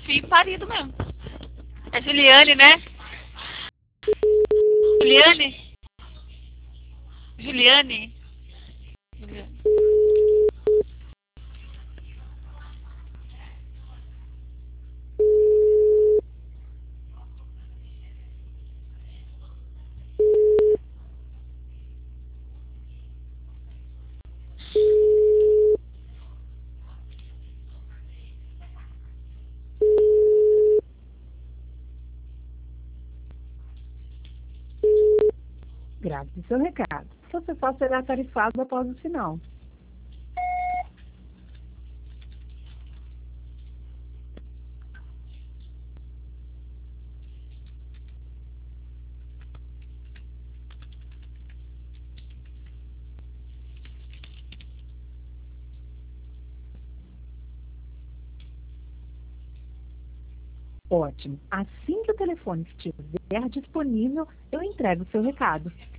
filho parido mesmo. É Juliane, né? Juliane? Juliane? Juliane. Grave seu recado. Você só será tarifado após o sinal. Ótimo. Assim que o telefone estiver disponível, eu entrego o seu recado.